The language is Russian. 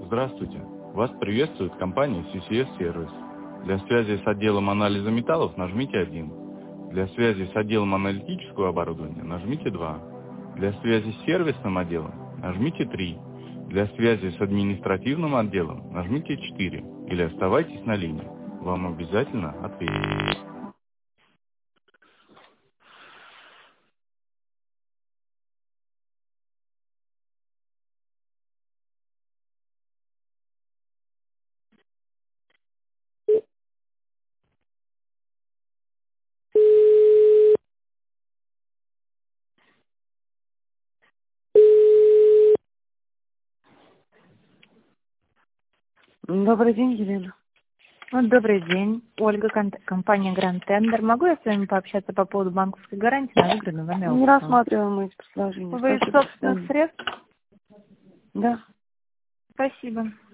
Здравствуйте. Вас приветствует компания CCS Service. Для связи с отделом анализа металлов нажмите 1. Для связи с отделом аналитического оборудования нажмите 2. Для связи с сервисным отделом нажмите 3. Для связи с административным отделом нажмите 4. Или оставайтесь на линии. Вам обязательно ответят. Добрый день, Елена. Добрый день. Ольга, компания Grand Tender. Могу я с вами пообщаться по поводу банковской гарантии на выигранный вами аукцион? Не рассматриваем мы эти предложения. Вы из собственных средств? Да. Спасибо.